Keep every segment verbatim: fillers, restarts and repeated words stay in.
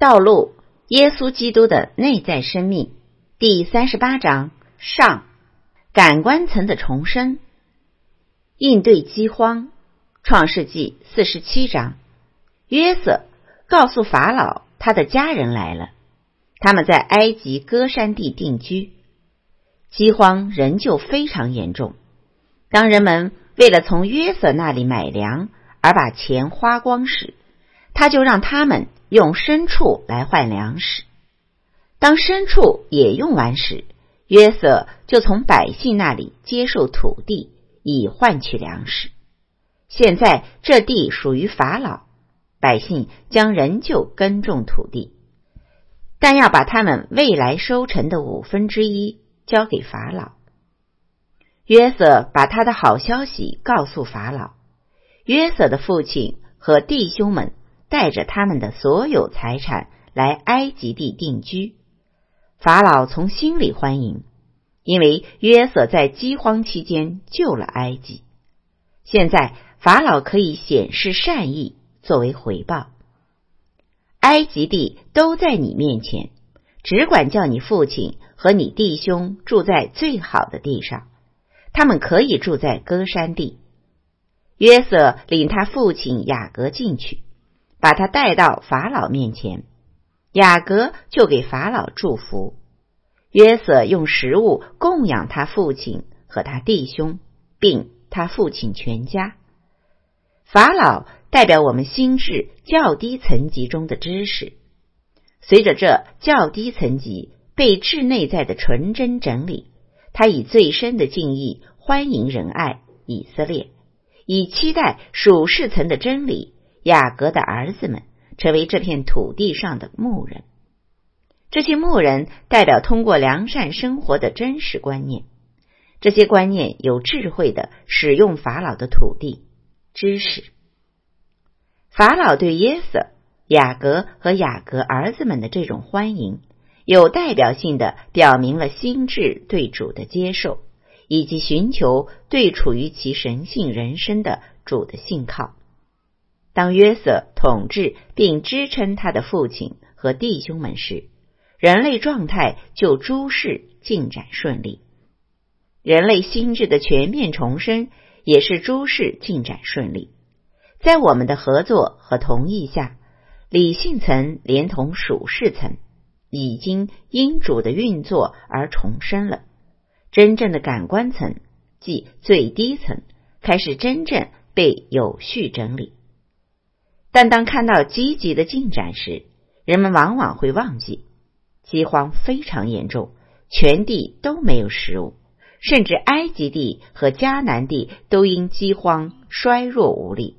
道路耶稣基督的内在生命，第三十八章上，感官层的重生。应对饥荒，创世纪四十七章，约瑟告诉法老他的家人来了，他们在埃及歌珊地定居。饥荒仍旧非常严重，当人们为了从约瑟那里买粮而把钱花光时，他就让他们用牲畜来换粮食。当牲畜也用完时，约瑟就从百姓那里接受土地，以换取粮食。现在这地属于法老，百姓将仍旧耕种土地，但要把他们未来收成的五分之一交给法老。约瑟把他的好消息告诉法老，约瑟的父亲和弟兄们带着他们的所有财产来埃及地定居。法老从心里欢迎，因为约瑟在饥荒期间救了埃及。现在法老可以显示善意作为回报。埃及地都在你面前，只管叫你父亲和你弟兄住在最好的地上，他们可以住在歌珊地。约瑟领他父亲雅各进去，把他带到法老面前，雅各就给法老祝福。约瑟用食物供养他父亲和他弟兄，并他父亲全家。法老代表我们心智较低层级中的知识，随着这较低层级被至内在的纯真整理，他以最深的敬意欢迎仁爱以色列，以期待属世层的真理雅各的儿子们成为这片土地上的牧人。这些牧人代表通过良善生活的真实观念，这些观念有智慧的使用法老的土地知识。法老对约瑟、雅各和雅各儿子们的这种欢迎，有代表性的表明了心智对主的接受，以及寻求对处于其神性人生的主的信靠。当约瑟统治并支撑他的父亲和弟兄们时，人类状态就诸事进展顺利。人类心智的全面重生也是诸事进展顺利。在我们的合作和同意下，理性层连同属世层已经因主的运作而重生了。真正的感官层，即最低层，开始真正被有序整理。但当看到积极的进展时，人们往往会忘记饥荒非常严重，全地都没有食物，甚至埃及地和迦南地都因饥荒衰弱无力。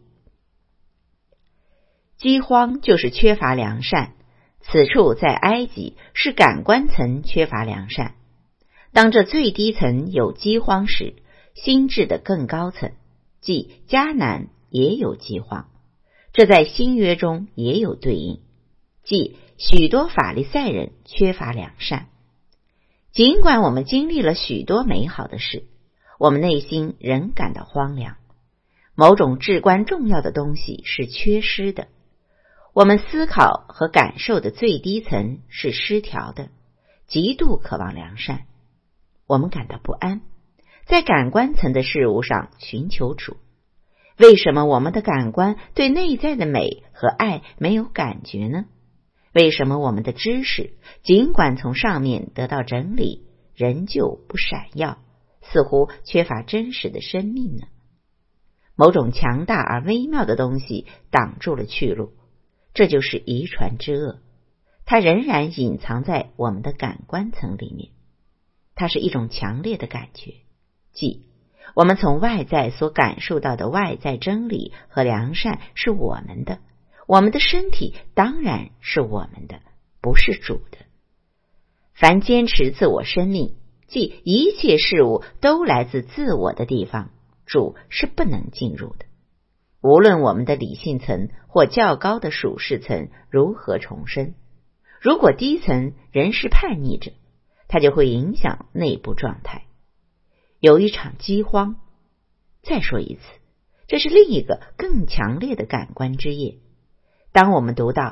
饥荒就是缺乏良善，此处在埃及是感官层缺乏良善。当这最低层有饥荒时，心智的更高层，即迦南也有饥荒，这在新约中也有对应，即许多法利赛人缺乏良善。尽管我们经历了许多美好的事，我们内心仍感到荒凉，某种至关重要的东西是缺失的。我们思考和感受的最低层是失调的，极度渴望良善。我们感到不安，在感官层的事物上寻求主。为什么我们的感官对内在的美和爱没有感觉呢？为什么我们的知识尽管从上面得到整理，仍旧不闪耀，似乎缺乏真实的生命呢？某种强大而微妙的东西挡住了去路，这就是遗传之恶。它仍然隐藏在我们的感官层里面。它是一种强烈的感觉，即我们从外在所感受到的外在真理和良善是我们的，我们的身体当然是我们的，不是主的。凡坚持自我生命，即一切事物都来自自我的地方，主是不能进入的。无论我们的理性层或较高的属世层如何重生，如果低层仍是叛逆者，它就会影响内部状态。有一场饥荒，再说一次，这是另一个更强烈的感官之夜。当我们读到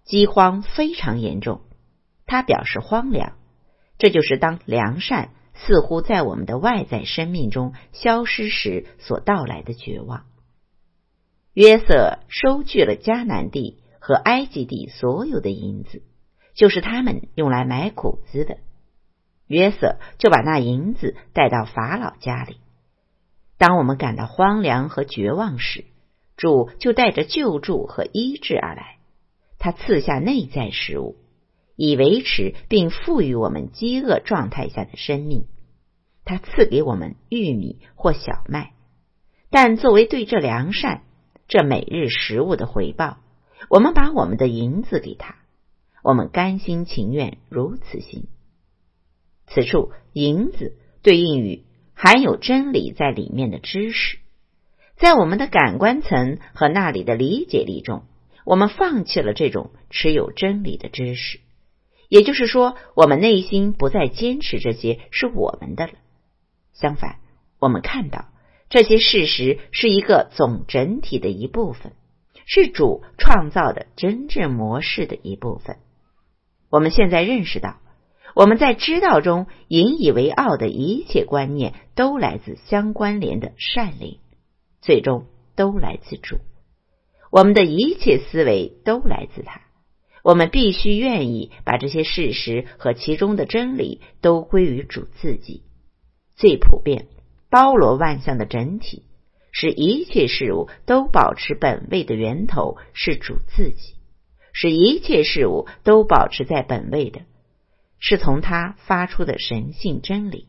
饥荒非常严重，它表示荒凉，这就是当良善似乎在我们的外在生命中消失时所到来的绝望。约瑟收据了迦南地和埃及地所有的银子，就是他们用来买谷子的。约瑟就把那银子带到法老家里。当我们感到荒凉和绝望时，主就带着救助和医治而来。他赐下内在食物，以维持并赋予我们饥饿状态下的生命。他赐给我们玉米或小麦，但作为对这良善、这每日食物的回报，我们把我们的银子给他，我们甘心情愿如此行。此处银子对应于含有真理在里面的知识，在我们的感官层和那里的理解力中，我们放弃了这种持有真理的知识，也就是说，我们内心不再坚持这些是我们的了。相反，我们看到这些事实是一个总整体的一部分，是主创造的真正模式的一部分。我们现在认识到，我们在知道中引以为傲的一切观念都来自相关联的善灵，最终都来自主。我们的一切思维都来自他。我们必须愿意把这些事实和其中的真理都归于主自己。最普遍、包罗万象的整体，使一切事物都保持本位的源头是主自己，使一切事物都保持在本位的是从他发出的神性真理。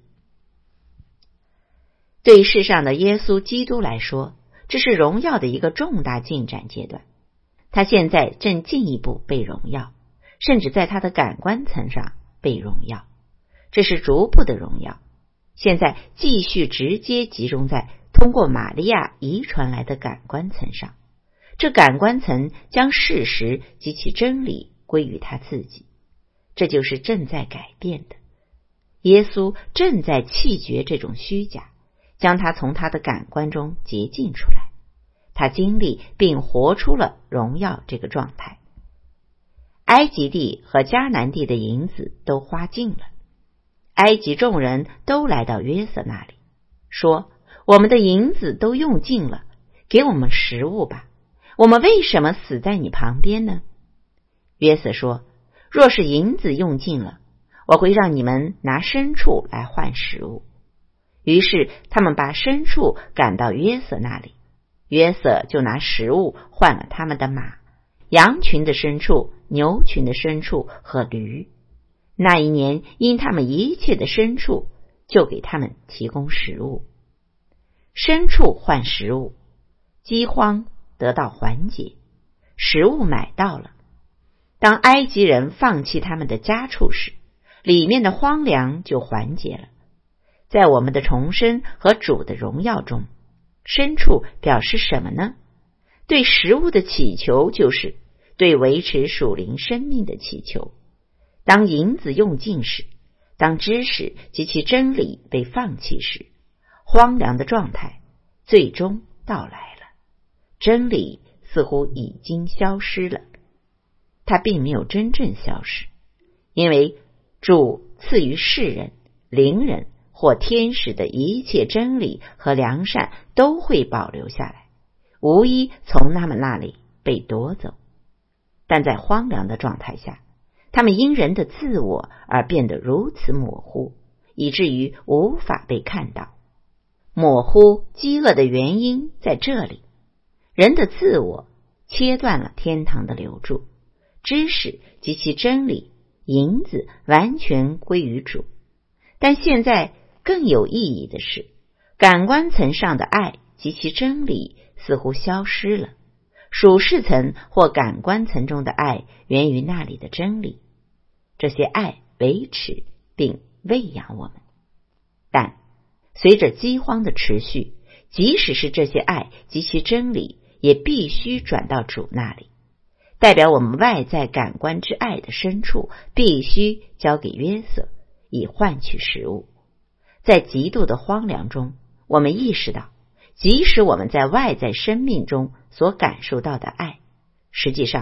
对世上的耶稣基督来说，这是荣耀的一个重大进展阶段。他现在正进一步被荣耀，甚至在他的感官层上被荣耀。这是逐步的荣耀，现在继续直接集中在通过玛利亚遗传来的感官层上。这感官层将事实及其真理归于他自己，这就是正在改变的。耶稣正在弃绝这种虚假，将它从他的感官中洁净出来。他经历并活出了荣耀这个状态。埃及地和迦南地的银子都花尽了，埃及众人都来到约瑟那里，说：我们的银子都用尽了，给我们食物吧，我们为什么死在你旁边呢？约瑟说：若是银子用尽了，我会让你们拿牲畜来换食物。于是他们把牲畜赶到约瑟那里，约瑟就拿食物换了他们的马、羊群的牲畜、牛群的牲畜和驴。那一年因他们一切的牲畜，就给他们提供食物。牲畜换食物，饥荒得到缓解，食物买到了。当埃及人放弃他们的家畜时，里面的荒凉就缓解了。在我们的重生和主的荣耀中，牲畜表示什么呢？对食物的祈求就是对维持属灵生命的祈求。当银子用尽时，当知识及其真理被放弃时，荒凉的状态最终到来了。真理似乎已经消失了，它并没有真正消失，因为主赐予世人、灵人或天使的一切真理和良善都会保留下来，无一从他们那里被夺走。但在荒凉的状态下，他们因人的自我而变得如此模糊，以至于无法被看到。模糊饥饿的原因在这里，人的自我切断了天堂的流注，知识及其真理、银子完全归于主。但现在更有意义的是，感官层上的爱及其真理似乎消失了，属世层或感官层中的爱源于那里的真理，这些爱维持并喂养我们。但随着饥荒的持续，即使是这些爱及其真理也必须转到主那里。代表我们外在感官之爱的牲畜必须交给约瑟，以换取食物。在极度的荒凉中，我们意识到，即使我们在外在生命中所感受到的爱，实际上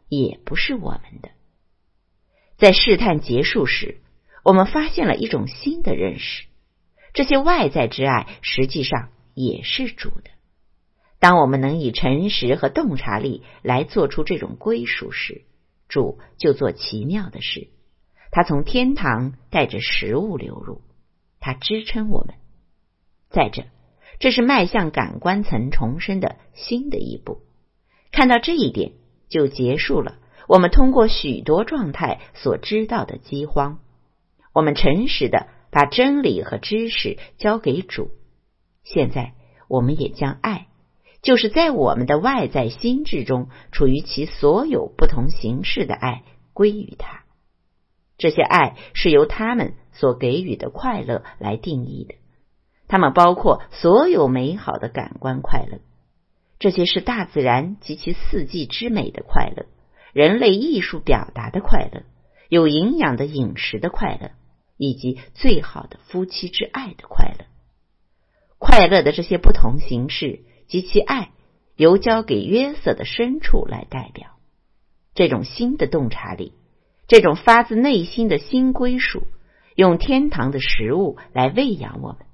也不是我们的。在试探结束时，我们发现了一种新的认识，这些外在之爱实际上也是主的。当我们能以诚实和洞察力来做出这种归属时，主就做奇妙的事。他从天堂带着食物流入，他支撑我们。再者，这是迈向感官层重生的新的一步。看到这一点，就结束了我们通过许多状态所知道的饥荒。我们诚实的把真理和知识交给主。现在我们也将爱，就是在我们的外在心智中处于其所有不同形式的爱，归于他。这些爱是由他们所给予的快乐来定义的，它们包括所有美好的感官快乐，这些是大自然及其四季之美的快乐，人类艺术表达的快乐，有营养的饮食的快乐，以及最好的夫妻之爱的快乐。快乐的这些不同形式及其爱，由交给约瑟的深处来代表。这种新的洞察力，这种发自内心的新归属，用天堂的食物来喂养我们。